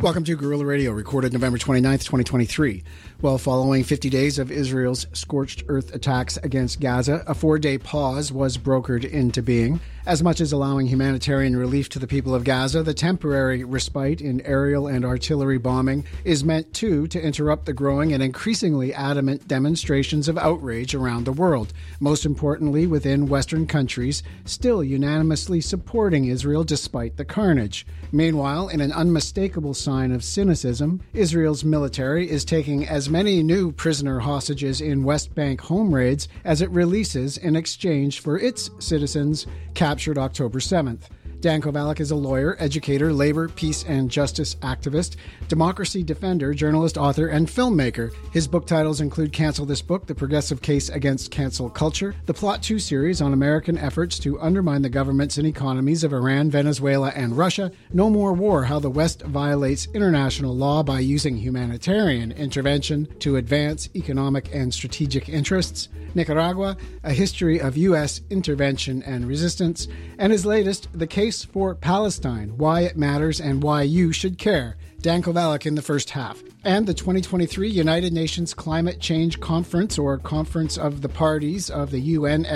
Welcome to Guerrilla Radio, recorded November 29th, 2023. Well, following 50 days of Israel's scorched earth attacks against Gaza, a 4-day pause was brokered into being. As much as allowing humanitarian relief to the people of Gaza, the temporary respite in aerial and artillery bombing is meant, too, to interrupt the growing and increasingly adamant demonstrations of outrage around the world, most importantly within Western countries, still unanimously supporting Israel despite the carnage. Meanwhile, in an unmistakable sign of cynicism, Israel's military is taking as many new prisoner hostages in West Bank home raids as it releases in exchange for its citizens captured October 7th. Dan Kovalik is a lawyer, educator, labor, peace, and justice activist, democracy defender, journalist, author, and filmmaker. His book titles include Cancel This Book, The Progressive Case Against Cancel Culture, the Plot 2 series on American efforts to undermine the governments and economies of Iran, Venezuela, and Russia, No More War, How the West Violates International Law by Using Humanitarian Intervention to Advance Economic and Strategic Interests, Nicaragua, A History of U.S. Intervention and Resistance, and his latest, The Case for Palestine, Why It Matters and Why You Should Care. Dan Kovalik in the first half. And the 2023 United Nations Climate Change Conference, or Conference of the Parties of the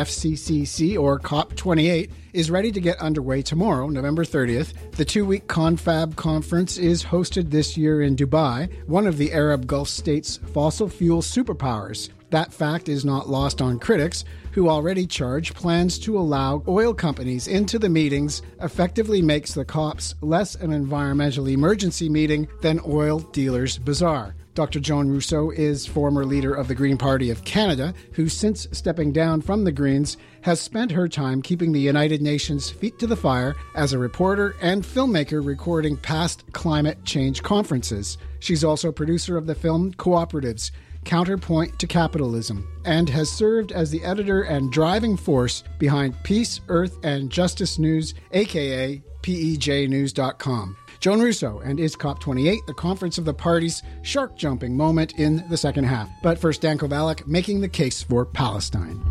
UNFCCC, or COP28, is ready to get underway tomorrow, November 30th. The 2-week Confab conference is hosted this year in Dubai, one of the Arab Gulf states' fossil fuel superpowers. That fact is not lost on critics, who already charge plans to allow oil companies into the meetings effectively makes the COPs less an environmental emergency meeting than oil dealers' bazaar. Dr. Joan Rousseau is former leader of the Green Party of Canada, who since stepping down from the Greens has spent her time keeping the United Nations feet to the fire as a reporter and filmmaker recording past climate change conferences. She's also producer of the film Cooperatives, Counterpoint to Capitalism, and has served as the editor and driving force behind Peace, Earth, and Justice News, aka PEJnews.com. Joan Rousseau and Is COP28, the Conference of the Parties' shark-jumping moment in the second half. But first, Dan Kovalik making the case for Palestine.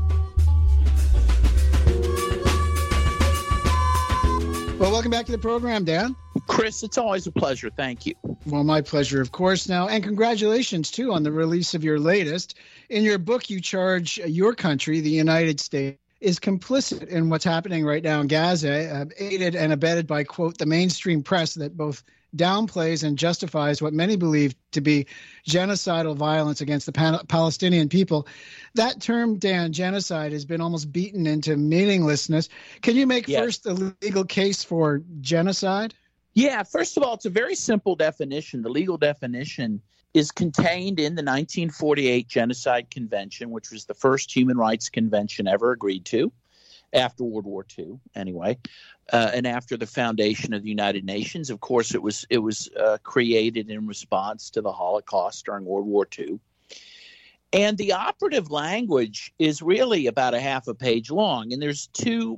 Well, welcome back to the program, Dan. Chris, it's always a pleasure. Thank you. Well, my pleasure, of course. Now, and congratulations, too, on the release of your latest. In your book, you charge your country, the United States, is complicit in what's happening right now in Gaza, aided and abetted by, quote, the mainstream press that both downplays and justifies what many believe to be genocidal violence against the Palestinian people. That term, Dan, genocide, has been almost beaten into meaninglessness. Can you make first the legal case for genocide? Yeah, first of all, it's a very simple definition. The legal definition is contained in the 1948 Genocide Convention, which was the first human rights convention ever agreed to, after World War II, anyway, and after the foundation of the United Nations. Of course, it was created in response to the Holocaust during World War II. And the operative language is really about a half a page long, and there's two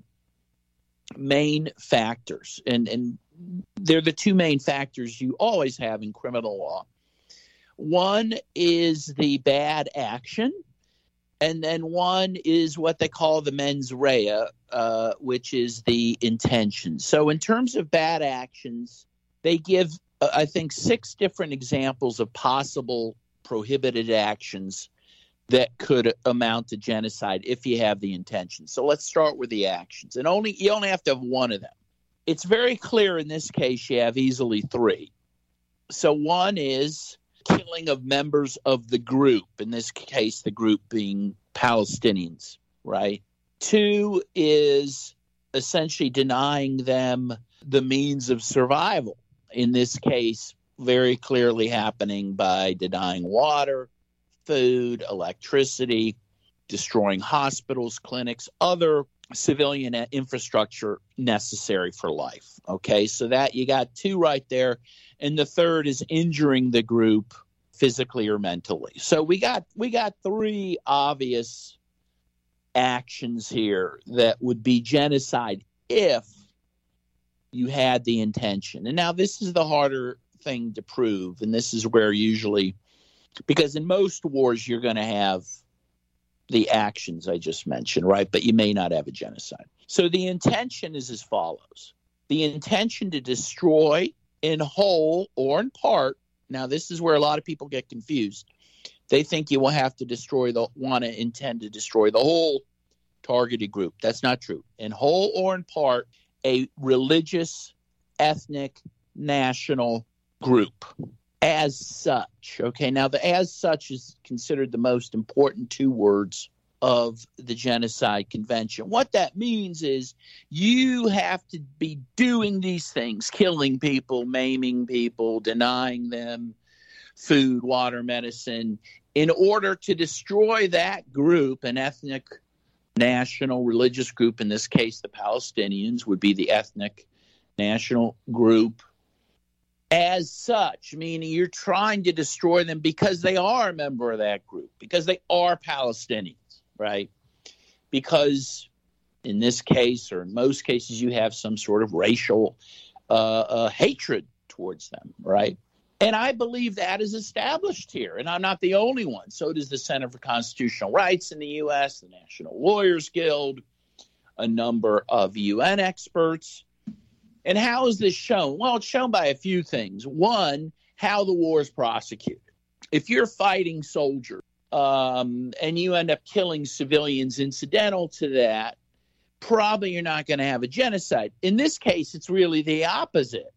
main factors, and they're the two main factors you always have in criminal law. One is the bad action, and then one is what they call the mens rea, which is the intention. So in terms of bad actions, they give, I think, 6 different examples of possible prohibited actions that could amount to genocide if you have the intention. So let's start with the actions. And you only have to have one of them. It's very clear in this case you have easily 3. So one is killing of members of the group, in this case the group being Palestinians, right? 2 is essentially denying them the means of survival, in this case very clearly happening by denying water, food, electricity, destroying hospitals, clinics, other civilian infrastructure necessary for life. Okay, so that you got 2 right there. And the third is injuring the group physically or mentally. So we got 3 obvious actions here that would be genocide if you had the intention. And now this is the harder thing to prove, and this is where usually, because in most wars you're going to have the actions I just mentioned, right? But you may not have a genocide. So the intention is as follows. The intention to destroy in whole or in part. Now, this is where a lot of people get confused. They think you will have to intend to destroy the whole targeted group. That's not true. In whole or in part, a religious, ethnic, national group as such. Okay, now the as such is considered the most important two words of the Genocide Convention. What that means is you have to be doing these things, killing people, maiming people, denying them food, water, medicine, in order to destroy that group, an ethnic, national, religious group. In this case, the Palestinians would be the ethnic, national group as such, meaning you're trying to destroy them because they are a member of that group, because they are Palestinians. Right? Because in this case, or in most cases, you have some sort of racial hatred towards them, right? And I believe that is established here, and I'm not the only one. So does the Center for Constitutional Rights in the U.S., the National Lawyers Guild, a number of UN experts. And how is this shown? Well, it's shown by a few things. One, how the war is prosecuted. If you're fighting soldiers, and you end up killing civilians incidental to that, probably you're not going to have a genocide. In this case, it's really the opposite.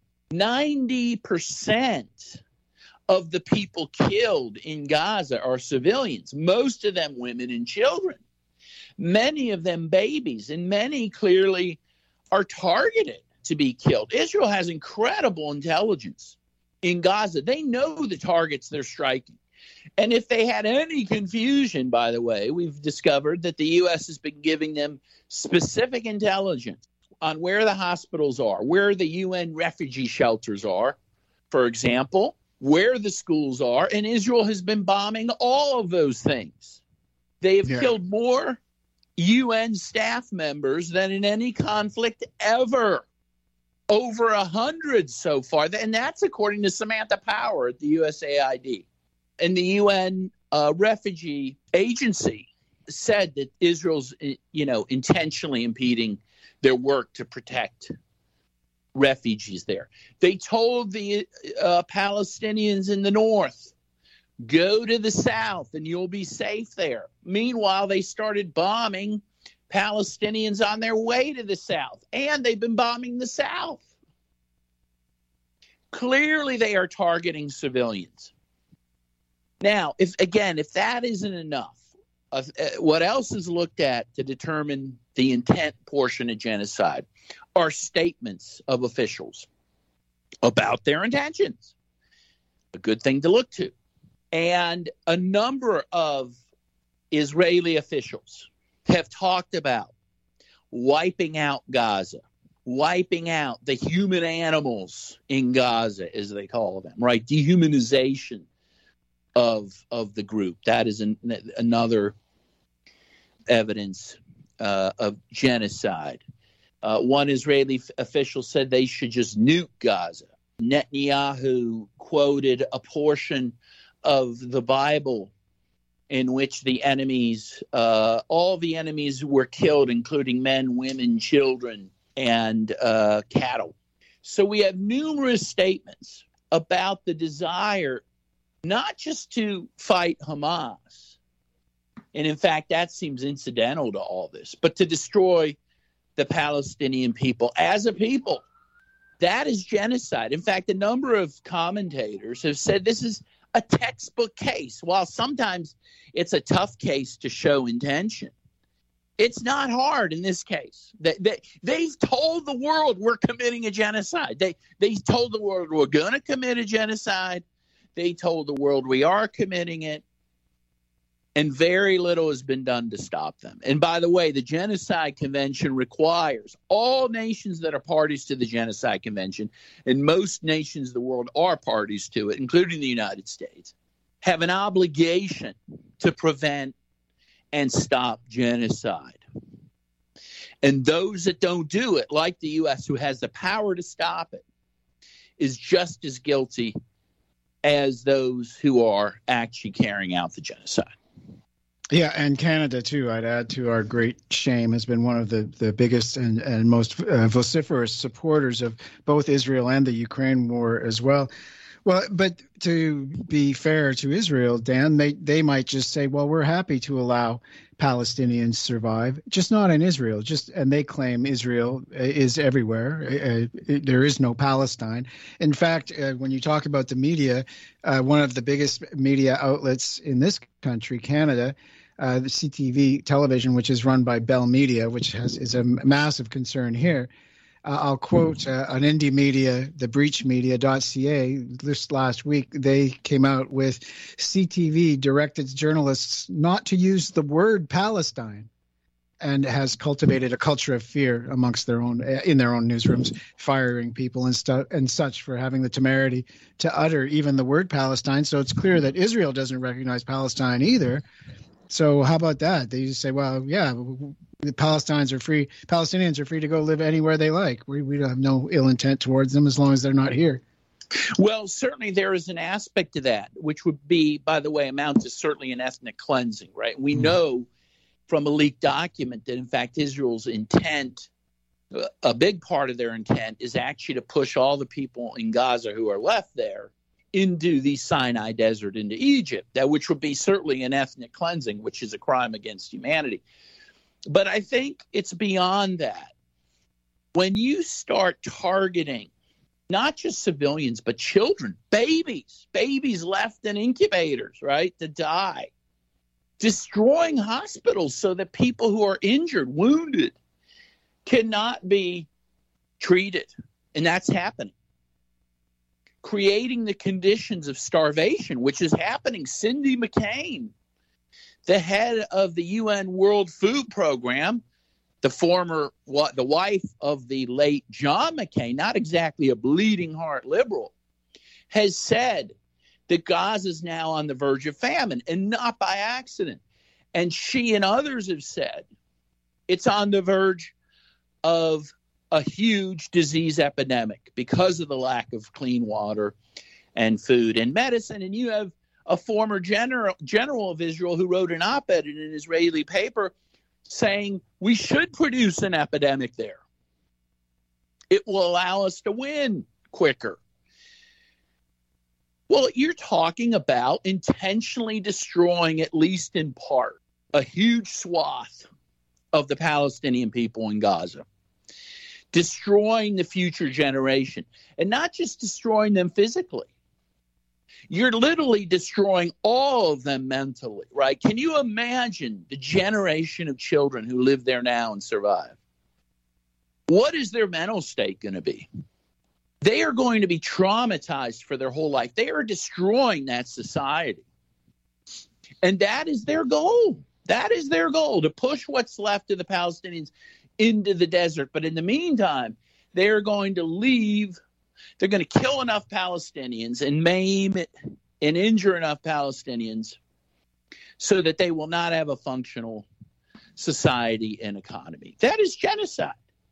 90% of the people killed in Gaza are civilians, most of them women and children, many of them babies, and many clearly are targeted to be killed. Israel has incredible intelligence in Gaza. They know the targets they're striking. And if they had any confusion, by the way, we've discovered that the U.S. has been giving them specific intelligence on where the hospitals are, where the UN refugee shelters are, for example, where the schools are, and Israel has been bombing all of those things. They have killed more UN staff members than in any conflict ever. Over 100 so far, and that's according to Samantha Power at the USAID. And the UN refugee agency said that Israel's, intentionally impeding their work to protect refugees there. They told the Palestinians in the north, go to the south and you'll be safe there. Meanwhile, they started bombing Palestinians on their way to the south, and they've been bombing the south. Clearly, they are targeting civilians. Now, if that isn't enough, what else is looked at to determine the intent portion of genocide are statements of officials about their intentions. A good thing to look to. And a number of Israeli officials have talked about wiping out Gaza, wiping out the human animals in Gaza, as they call them, right? Dehumanization of the group. That is another evidence of genocide. One Israeli official said they should just nuke Gaza. Netanyahu quoted a portion of the Bible in which the enemies, all the enemies were killed, including men, women, children, and cattle. So we have numerous statements about the desire not just to fight Hamas, and in fact, that seems incidental to all this, but to destroy the Palestinian people as a people. That is genocide. In fact, a number of commentators have said this is a textbook case. While sometimes it's a tough case to show intention, it's not hard in this case. They've told the world we're committing a genocide. They told the world we're going to commit a genocide. They told the world we are committing it. And very little has been done to stop them. And by the way, the Genocide Convention requires all nations that are parties to the Genocide Convention, and most nations of the world are parties to it, including the United States, have an obligation to prevent and stop genocide. And those that don't do it, like the U.S., who has the power to stop it, is just as guilty as those who are actually carrying out the genocide. Yeah, and Canada, too, I'd add to our great shame, has been one of the biggest and most vociferous supporters of both Israel and the Ukraine war as well. Well, but to be fair to Israel, Dan, they might just say, well, we're happy to allow Palestinians survive, just not in Israel. And they claim Israel is everywhere. There is no Palestine. In fact, when you talk about the media, one of the biggest media outlets in this country, Canada, the CTV television, which is run by Bell Media, which is a massive concern here. I'll quote an indie media, the breachmedia.ca, this last week. They came out with CTV directed journalists not to use the word Palestine, and has cultivated a culture of fear amongst their own in their own newsrooms, firing people and such for having the temerity to utter even the word Palestine. So it's clear that Israel doesn't recognize Palestine either. So how about that? They just say, well, yeah, the Palestinians are free to go live anywhere they like. We have no ill intent towards them as long as they're not here. Well, certainly there is an aspect to that, which would be, by the way, amount to certainly an ethnic cleansing, right? We know from a leaked document that, in fact, Israel's intent, a big part of their intent, is actually to push all the people in Gaza who are left there into the Sinai Desert, into Egypt, which would be certainly an ethnic cleansing, which is a crime against humanity. But I think it's beyond that. When you start targeting not just civilians, but children, babies left in incubators, right, to die, destroying hospitals so that people who are injured, wounded, cannot be treated. And that's happening. Creating the conditions of starvation, which is happening. Cindy McCain, the head of the UN World Food Program, the wife of the late John McCain, not exactly a bleeding heart liberal, has said that Gaza is now on the verge of famine, and not by accident. And she and others have said it's on the verge of a huge disease epidemic because of the lack of clean water and food and medicine. And you have a former general of Israel who wrote an op-ed in an Israeli paper saying we should produce an epidemic there. It will allow us to win quicker. Well, you're talking about intentionally destroying, at least in part, a huge swath of the Palestinian people in Gaza. Destroying the future generation, and not just destroying them physically. You're literally destroying all of them mentally, right? Can you imagine the generation of children who live there now and survive? What is their mental state going to be? They are going to be traumatized for their whole life. They are destroying that society. And that is their goal. That is their goal, to push what's left of the Palestinians into the desert. But in the meantime, they're going to leave. They're going to kill enough Palestinians and maim and injure enough Palestinians so that they will not have a functional society and economy. That is genocide.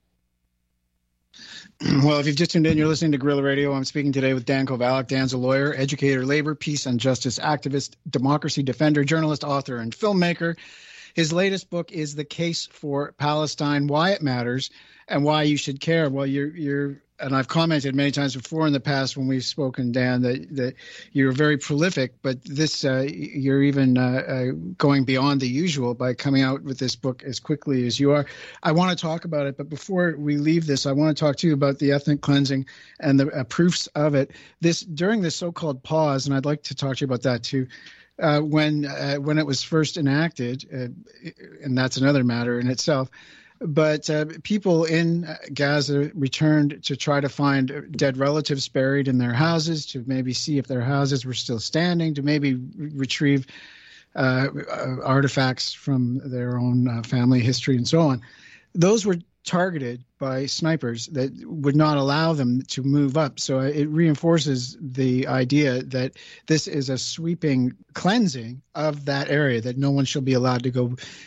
Well, if you've just tuned in, you're listening to Guerrilla Radio. I'm speaking today with Dan Kovalik. Dan's a lawyer, educator, labor, peace, and justice activist, democracy defender, journalist, author, and filmmaker. His latest book is The Case for Palestine, Why It Matters and Why You Should Care. Well, you're and I've commented many times before in the past when we've spoken, Dan, that you're very prolific, but this you're even going beyond the usual by coming out with this book as quickly as you are. I want to talk about it, but before we leave this, I want to talk to you about the ethnic cleansing and the proofs of it. During this so-called pause, and I'd like to talk to you about that too. When it was first enacted, and that's another matter in itself, but people in Gaza returned to try to find dead relatives buried in their houses, to maybe see if their houses were still standing, to maybe retrieve artifacts from their own family history and so on. Those were targeted by snipers that would not allow them to move up. So it reinforces the idea that this is a sweeping cleansing of that area, that no one shall be allowed to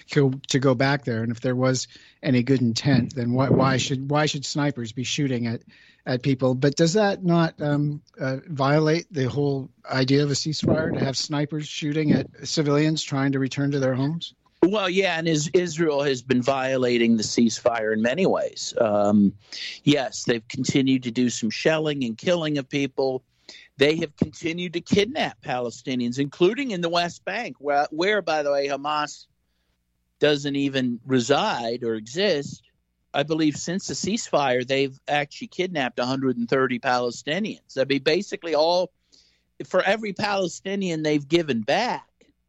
go back there. And if there was any good intent, then why should snipers be shooting at people? But does that not violate the whole idea of a ceasefire, to have snipers shooting at civilians trying to return to their homes? Well, yeah, and Israel has been violating the ceasefire in many ways. Yes, they've continued to do some shelling and killing of people. They have continued to kidnap Palestinians, including in the West Bank, where, by the way, Hamas doesn't even reside or exist. I believe since the ceasefire, they've actually kidnapped 130 Palestinians. I mean, basically for every Palestinian they've given back,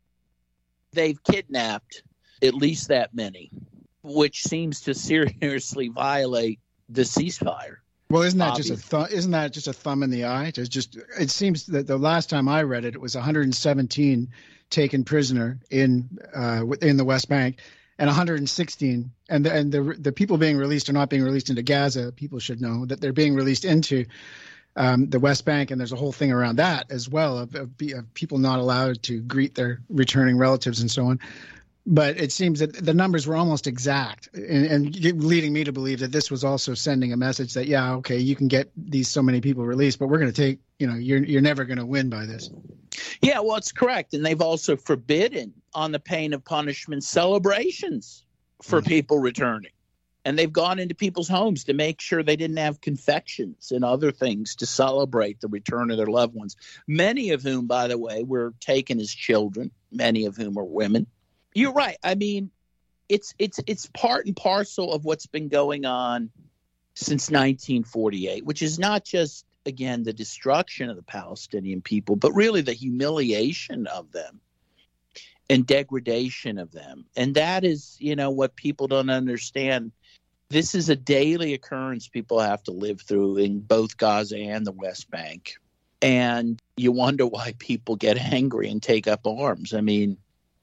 they've kidnapped at least that many, which seems to seriously violate the ceasefire. Well, isn't that just a thumb in the eye? It seems that the last time I read it, it was 117 taken prisoner in the West Bank, and 116, and the people being released are not being released into Gaza. People should know that they're being released into the West Bank, and there's a whole thing around that as well of people not allowed to greet their returning relatives and so on. But it seems that the numbers were almost exact, and leading me to believe that this was also sending a message that, yeah, okay, you can get these so many people released, but we're going to take, you're never going to win by this. Yeah, well, it's correct. And they've also forbidden, on the pain of punishment, celebrations for people returning. And they've gone into people's homes to make sure they didn't have confections and other things to celebrate the return of their loved ones, many of whom, by the way, were taken as children, many of whom are women. You're right. I mean, it's part and parcel of what's been going on since 1948, which is not just, again, the destruction of the Palestinian people, but really the humiliation of them and degradation of them. And that is, what people don't understand. This is a daily occurrence people have to live through in both Gaza and the West Bank. And you wonder why people get angry and take up arms. I mean,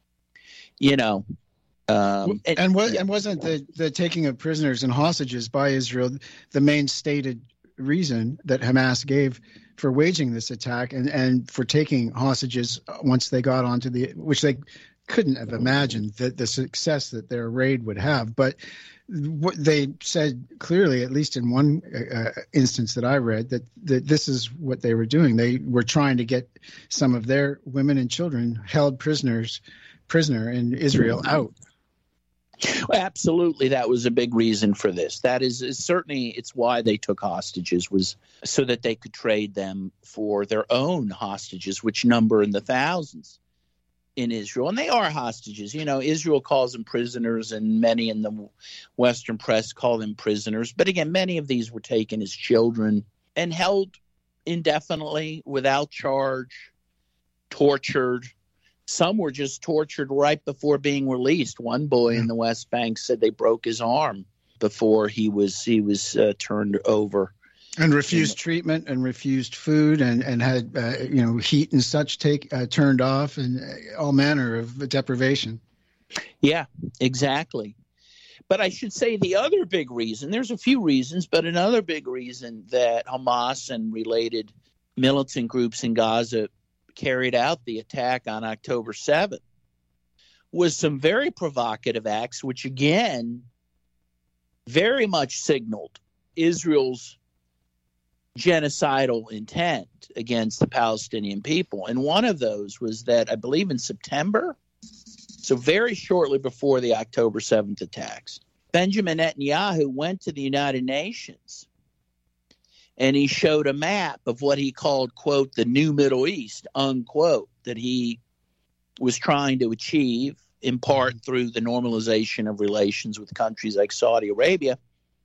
and wasn't the taking of prisoners and hostages by Israel the main stated reason that Hamas gave for waging this attack and for taking hostages once they got onto which they couldn't have imagined that the success that their raid would have. But what they said clearly, at least in one instance that I read, that this is what they were doing. They were trying to get some of their women and children held prisoner in Israel out. Well, absolutely, that was a big reason for this. That is certainly, it's why they took hostages, was so that they could trade them for their own hostages, which number in the thousands in Israel. And they are hostages. Israel calls them prisoners, and many in the Western press call them prisoners. But again, many of these were taken as children and held indefinitely without charge, tortured. Some were just tortured right before being released. One boy in the West Bank said they broke his arm before he was turned over, and refused treatment and refused food and had heat and such turned off, and all manner of deprivation. Yeah, exactly. But I should say the other big reason, there's a few reasons, but another big reason that Hamas and related militant groups in Gaza carried out the attack on October 7th was some very provocative acts, which again very much signaled Israel's genocidal intent against the Palestinian people. And one of those was that, I believe in September, so very shortly before the October 7th attacks, Benjamin Netanyahu went to the United Nations and he showed a map of what he called, quote, the new Middle East, unquote, that he was trying to achieve in part through the normalization of relations with countries like Saudi Arabia.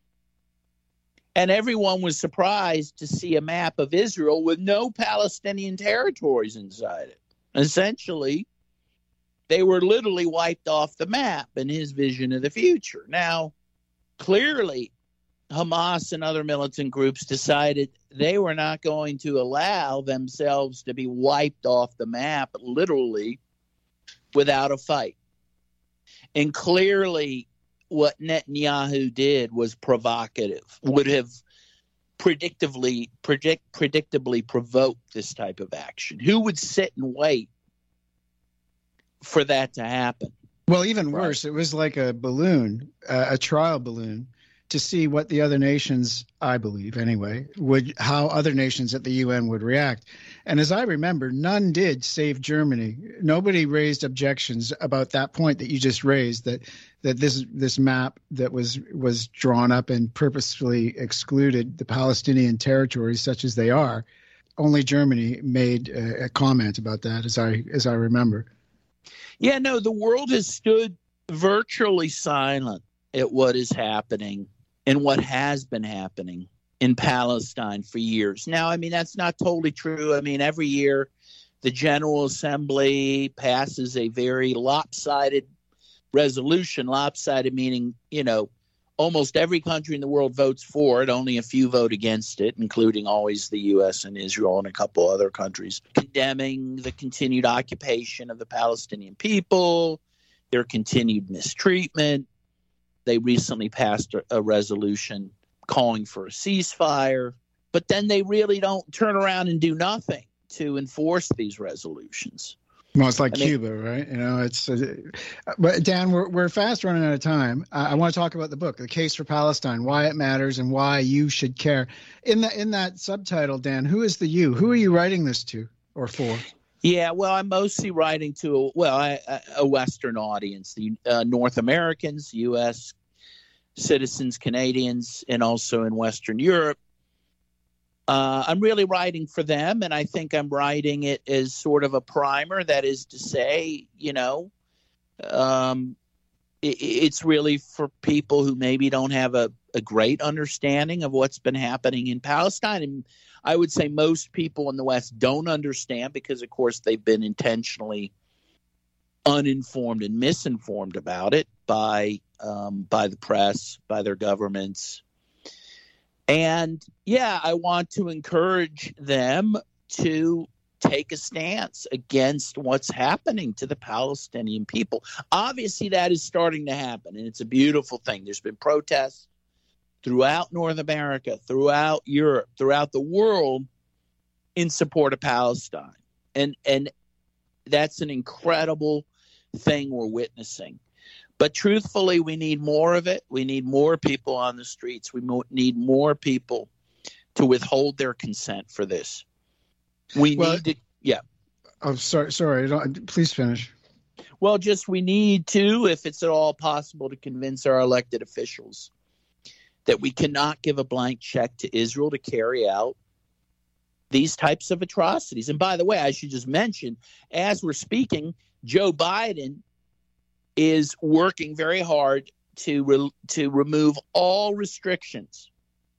And everyone was surprised to see a map of Israel with no Palestinian territories inside it. Essentially, they were literally wiped off the map in his vision of the future. Now, clearly, Hamas and other militant groups decided they were not going to allow themselves to be wiped off the map, literally, without a fight. And clearly, Netanyahu did was provocative, would have predictably provoked this type of action. Who would sit and wait for that to happen? Well, even worse, it was like a balloon, a trial balloon, to see what the other nations, I believe anyway, how other nations at the UN would react. And as I remember, none did save Germany. Nobody raised objections about that point that you just raised, that this map that was drawn up and purposefully excluded the Palestinian territories such as they are. Only Germany made a comment about that, as I remember. Yeah, no, the world has stood virtually silent at what is happening and what has been happening in Palestine for years. Now, I mean, that's not totally true. I mean, every year the General Assembly passes a very lopsided resolution. Lopsided meaning, almost every country in the world votes for it. Only a few vote against it, including always the U.S. and Israel and a couple other countries, condemning the continued occupation of the Palestinian people, their continued mistreatment. They recently passed a resolution calling for a ceasefire, but then they really don't turn around and do nothing to enforce these resolutions. Well, it's like Cuba, right? But Dan, we're fast running out of time. I want to talk about the book, The Case for Palestine, why it matters and why you should care. In that subtitle, Dan, who is the you? Who are you writing this to or for? Yeah, well, I'm mostly writing to a Western audience, the North Americans, U.S. citizens, Canadians, and also in Western Europe. I'm really writing for them, and I think I'm writing it as sort of a primer. That is to say, it's really for people who maybe don't have a great understanding of what's been happening in Palestine. And I would say most people in the West don't understand because, of course, they've been intentionally uninformed and misinformed about it by the press, by their governments. And, I want to encourage them to take a stance against what's happening to the Palestinian people. Obviously, that is starting to happen, and it's a beautiful thing. There's been protests throughout North America, throughout Europe, throughout the world in support of Palestine. And that's an incredible thing we're witnessing. But truthfully, we need more of it. We need more people on the streets. We need more people to withhold their consent for this. We need to, yeah. Oh, sorry. Please finish. Well, we need to, if it's at all possible, to convince our elected officials that we cannot give a blank check to Israel to carry out these types of atrocities. And by the way, I should just mention, as we're speaking, Joe Biden is working very hard to remove all restrictions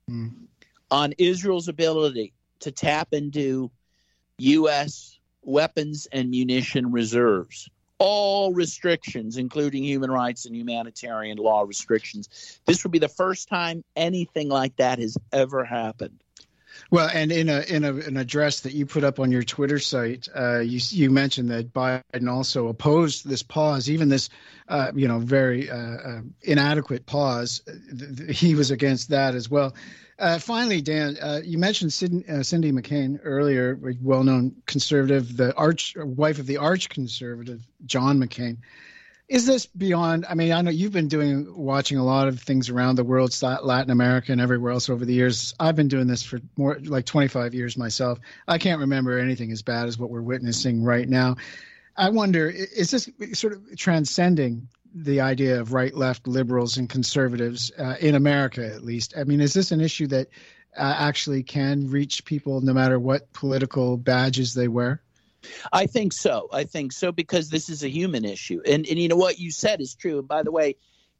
on Israel's ability to tap into U.S. weapons and munition reserves. All restrictions, including human rights and humanitarian law restrictions. This would be the first time anything like that has ever happened. Well, and in an address that you put up on your Twitter site, you mentioned that Biden also opposed this pause, even this, very inadequate pause. He was against that as well. Finally, Dan, you mentioned Cindy McCain earlier, a well-known conservative, the wife of the arch-conservative John McCain. Is this beyond? I mean, I know you've been watching a lot of things around the world, Latin America and everywhere else over the years. I've been doing this for more like 25 years myself. I can't remember anything as bad as what we're witnessing right now. I wonder, is this sort of transcending the idea of right, left, liberals, and conservatives in America, at least? I mean, is this an issue that actually can reach people no matter what political badges they wear? I think so. Because this is a human issue. And you know what you said is true. And by the way,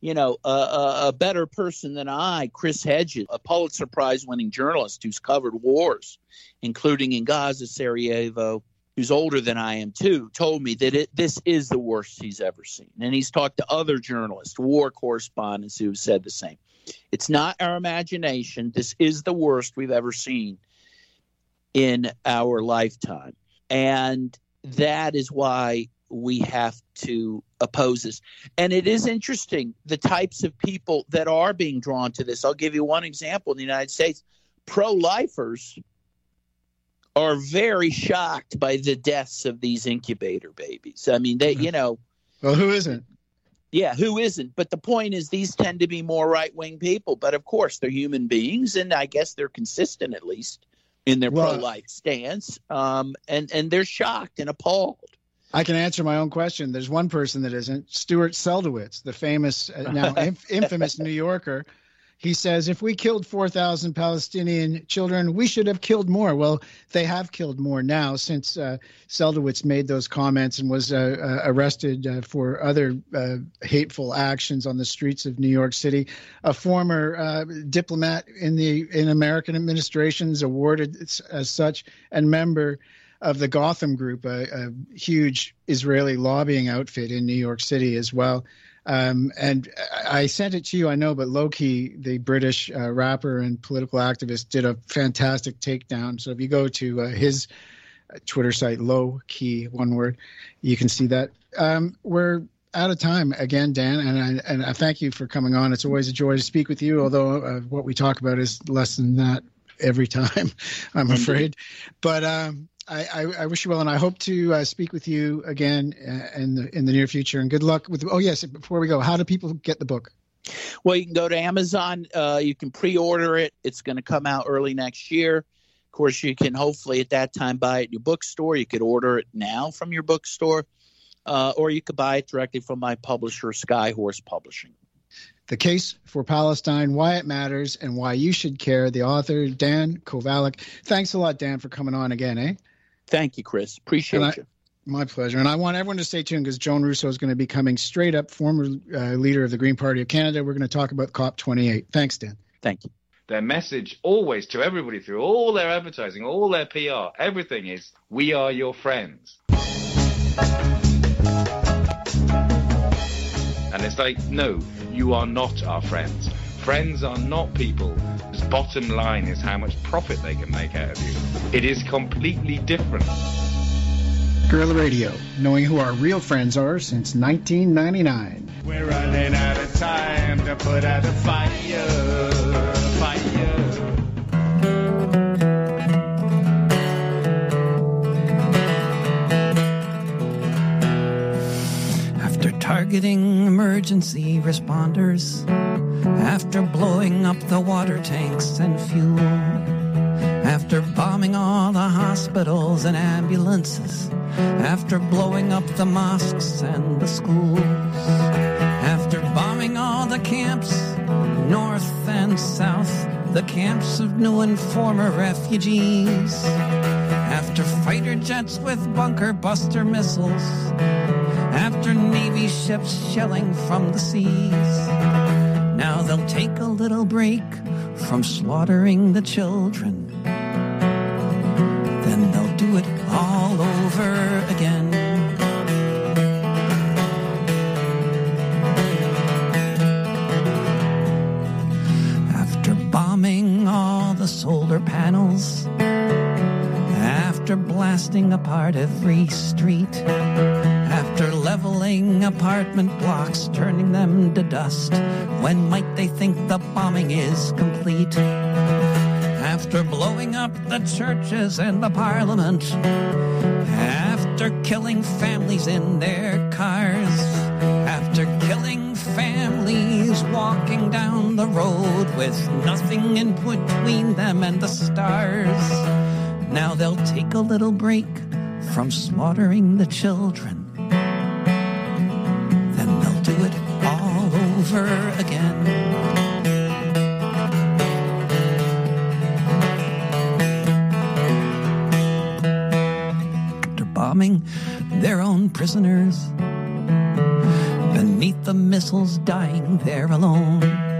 a better person than I, Chris Hedges, a Pulitzer Prize winning journalist who's covered wars, including in Gaza, Sarajevo, who's older than I am too, told me that this is the worst he's ever seen. And he's talked to other journalists, war correspondents who have said the same. It's not our imagination. This is the worst we've ever seen in our lifetime. And that is why we have to oppose this. And it is interesting, the types of people that are being drawn to this. I'll give you one example in the United States. Pro-lifers are very shocked by the deaths of these incubator babies. I mean, they, Well, who isn't? Yeah, who isn't? But the point is, these tend to be more right-wing people. But of course, they're human beings, and I guess they're consistent, at least, in their pro-life stance. And they're shocked and appalled. I can answer my own question. There's one person that isn't. Stuart Seldowitz, the famous, now infamous New Yorker. He says, if we killed 4,000 Palestinian children, we should have killed more. Well, they have killed more now since Seldowitz made those comments and was arrested for other hateful actions on the streets of New York City. A former diplomat in American administrations, awarded as such, and member of the Gotham Group, a huge Israeli lobbying outfit in New York City as well. And I sent it to you, I know, but Low-Key, the British rapper and political activist, did a fantastic takedown. So if you go to his Twitter site, Low-Key, one word, you can see that. We're out of time again, Dan, and I thank you for coming on. It's always a joy to speak with you, although what we talk about is less than that every time, I'm afraid. But I wish you well, and I hope to speak with you again in the near future. And good luck with. Oh yes, before we go, how do people get the book? Well, you can go to Amazon. You can pre-order it. It's going to come out early next year. Of course, you can hopefully at that time buy it at your bookstore. You could order it now from your bookstore, or you could buy it directly from my publisher, Skyhorse Publishing. The Case for Palestine, Why It Matters, and Why You Should Care. The author, Dan Kovalik. Thanks a lot, Dan, for coming on again, eh? Thank you, Chris. Appreciate you. My pleasure. And I want everyone to stay tuned because Joan Russo is going to be coming straight up, former leader of the Green Party of Canada. We're going to talk about COP28. Thanks, Dan. Thank you. Their message always to everybody through all their advertising, all their PR, everything is, we are your friends. And it's like, no, you are not our friends. Friends are not people whose bottom line is how much profit they can make out of you. It is completely different. Guerrilla Radio, knowing who our real friends are since 1999. We're running out of time to put out a fire. After targeting emergency responders, after blowing up the water tanks and fuel, after bombing all the hospitals and ambulances, after blowing up the mosques and the schools, after bombing all the camps, north and south, the camps of new and former refugees, after fighter jets with bunker buster missiles, after Navy ships shelling from the seas, now they'll take a little break from slaughtering the children. Then they'll do it all over again. After bombing all the solar panels, after blasting apart every street, after leveling apartment blocks, turning them to dust, when might they think the bombing is complete? After blowing up the churches and the parliament, after killing families in their cars, after killing families walking down the road with nothing in between them and the stars, now they'll take a little break from slaughtering the children. Then they'll do it all over again. Bombing their own prisoners, beneath the missiles dying there alone.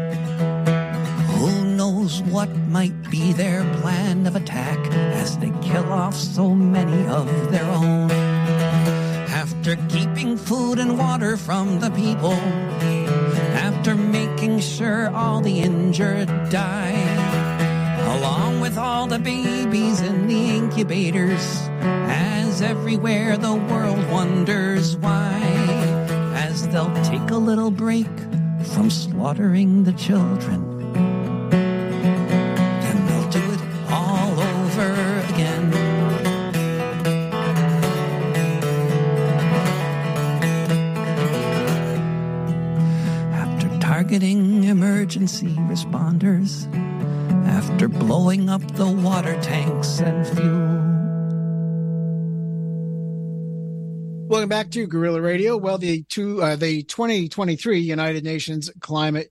Who knows what might be their plan of attack as they kill off so many of their own. After keeping food and water from the people, after making sure all the injured die, along with all the babies in the incubators, as everywhere the world wonders why, as they'll take a little break from slaughtering the children. Then they'll do it all over again. After targeting emergency responders, after blowing up the water tanks and fuel. Welcome back to Guerrilla Radio. Well, the 2023 United Nations Climate